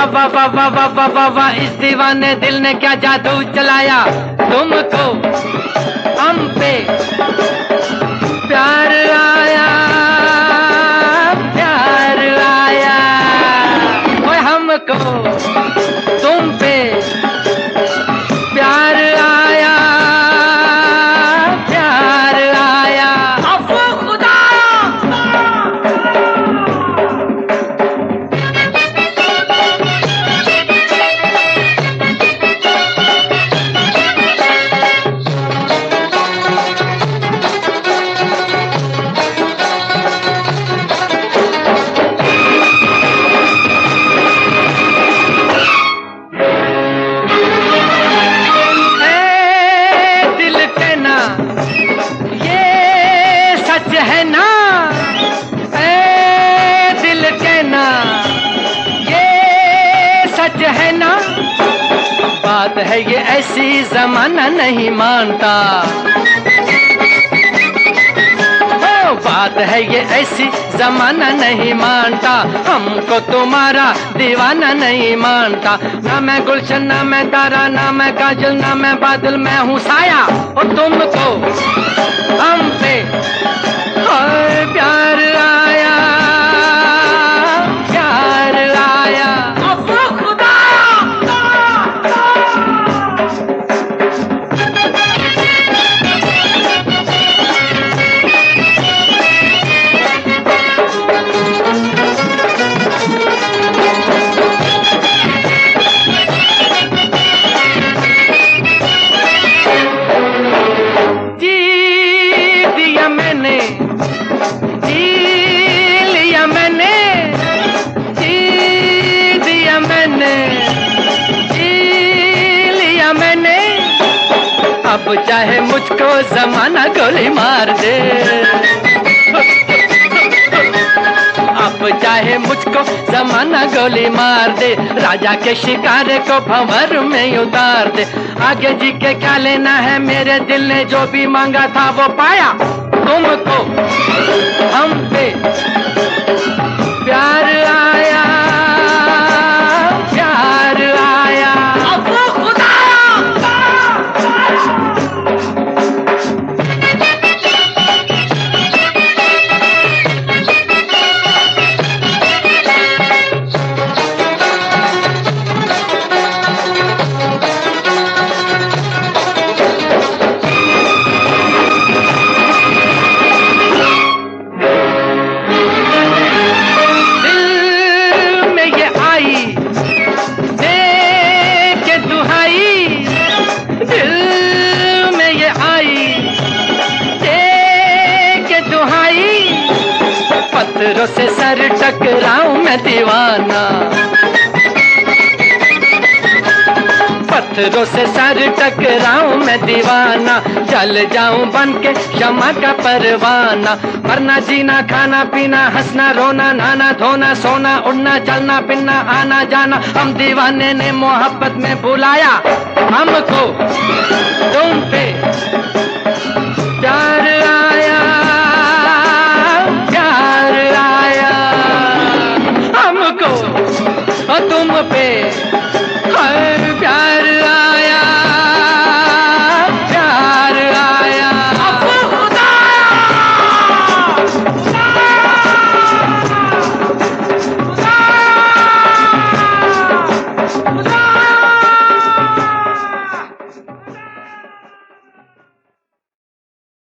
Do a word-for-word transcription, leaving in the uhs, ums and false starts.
वाह वाह वाह वाह वाह वाह वाह, इस दीवाने दिल ने क्या जादू चलाया, तुमको हम पे प्यार आया, प्यार आया, ओए हमको तुम पे प्यार आया, प्यार आया। अफ़ो खुदा है ना, ए दिल कहना ये सच है ना, बात है ये ऐसी जमाना नहीं मानता, ओ बात है ये ऐसी जमाना नहीं मानता, हमको तुम्हारा दीवाना नहीं मानता, ना मैं गुलशन ना मैं तारा ना मैं काजल ना मैं बादल, मैं हूँ साया और तुमको हम पे प्यार आया, प्यार आया। अफ़ो खुदा जी दिया मैंने, जी लिया मैंने, जी दिया मैंने, जी लिया मैंने, अब चाहे मुझको जमाना गोली मार दे, अब चाहे मुझको जमाना गोली मार दे, राजा के शिकार को भंवर में उतार दे, आगे जी के क्या लेना है, मेरे दिल ने जो भी मांगा था वो पाया, तुमको हम पे प्यार आया, प्यार आया। अफ़ो खुदा पत्थरों से सर टकराऊं मैं दीवाना, पत्थरों से सर टकराऊं मैं दीवाना, जल जाऊं बन के शमा का परवाना, मरना जीना खाना पीना हंसना रोना नहाना धोना सोना उड़ना चलना फिरना आना जाना, हम दीवाने ने मोहब्बत में बुलाया, हमको तुम पे प्यार